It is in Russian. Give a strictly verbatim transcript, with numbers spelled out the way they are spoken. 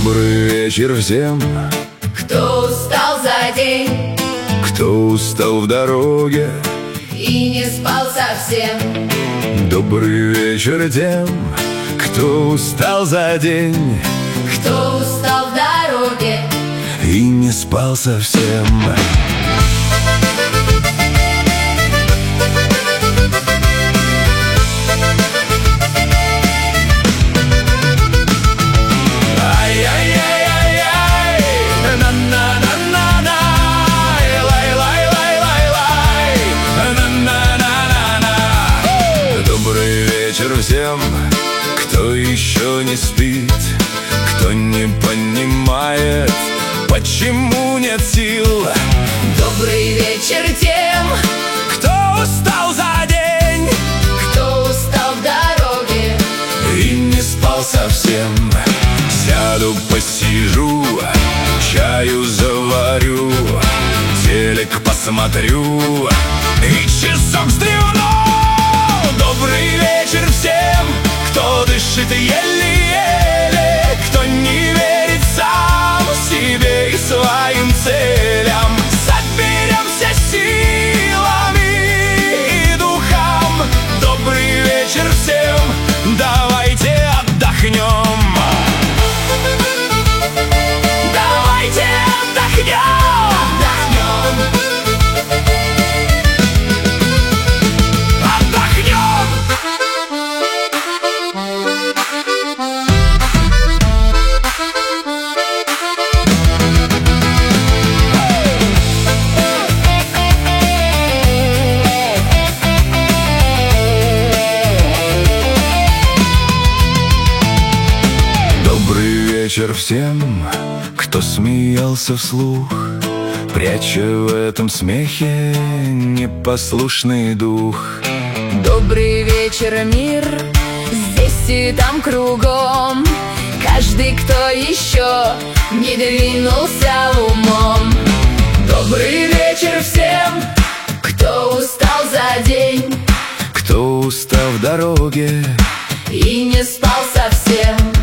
Добрый вечер всем, кто устал за день, кто устал в дороге и не спал совсем. Добрый вечер тем, кто устал за день, кто устал в дороге и не спал совсем. Всем, кто еще не спит, кто не понимает, почему нет сил. Добрый вечер тем, кто устал за день, кто устал в дороге и не спал совсем. Сяду, посижу, чаю заварю, телек посмотрю и часок стрельну. Добрый вечер всем, кто дышит еле-еле, кто не верит сам себе и своим целям. Соберемся силами и духом. Добрый вечер всем, давайте отдохнем. Давайте отдохнем. Вечер всем, кто смеялся вслух, пряча в этом смехе непослушный дух. Добрый вечер, мир, здесь и там кругом. Каждый, кто еще не двинулся умом. Добрый вечер всем, кто устал за день, кто устал в дороге и не спал совсем.